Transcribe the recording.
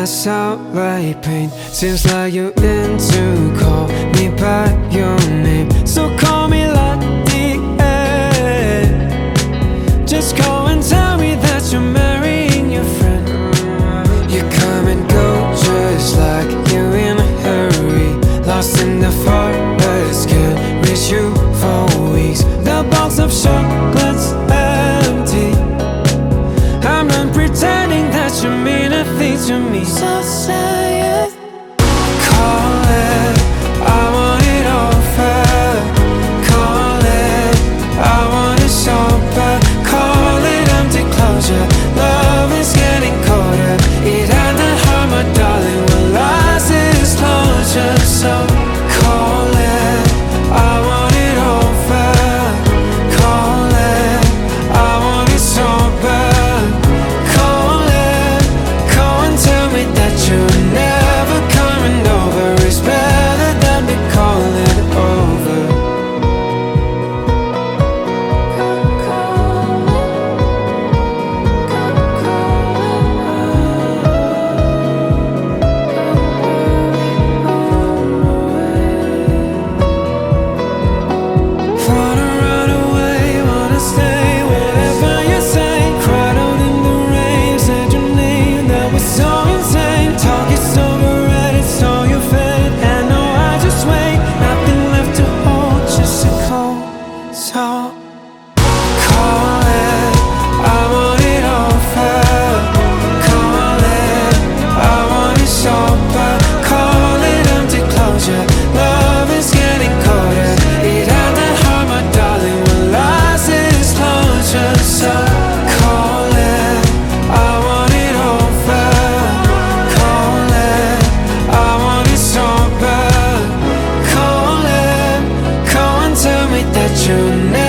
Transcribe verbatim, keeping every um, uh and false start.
myself like pain. Seems like you're in to call me by your name. So call me Lucky. Just go and tell me that you're marrying your friend. You come and go just like you're in a hurry. Lost in the forest, can't reach you for weeks. The box of chocolates empty. I'm not pretending that you mean a thing to me. So say it. Call it, I want it over. Call it, I want it sober. Call it empty closure. Love is getting colder. It had not hurt, my darling. What lost is closure. So call it, I want it over. Call it, I want it sober. Call it, call and tell me that you're never coming over. It's better than me calling it over. Wanna run away, wanna stay, whatever you say. Cried out in the rain, said your name, that was so insane. Talk is over, and it's all you fed. And no, I just wait, nothing left to hold, just a cold soul. Call it, I want it over. Call it, I want it sober. Call it empty closure. Love is getting colder. It had not hurt, my darling. What lost is closure. So call it, I want it over. Call it, I want it sober. Call it, call and tell me that you're never